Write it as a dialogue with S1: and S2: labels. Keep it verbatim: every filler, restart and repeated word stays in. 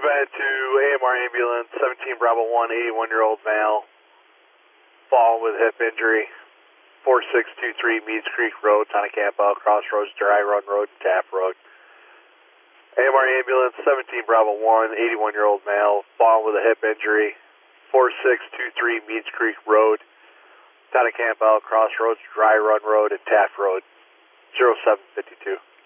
S1: Dispatch to A M R Ambulance, seventeen Bravo one, eighty-one-year-old male, fallen with hip injury, four six two three Meads Creek Road, Tonacampa, Crossroads, Dry Run Road, Taft Road. A M R Ambulance, seventeen Bravo one, eighty-one-year-old male, fallen with a hip injury, four six two three Meads Creek Road, Tonacampa, Crossroads, Dry Run Road, and Taft Road, zero seven five two.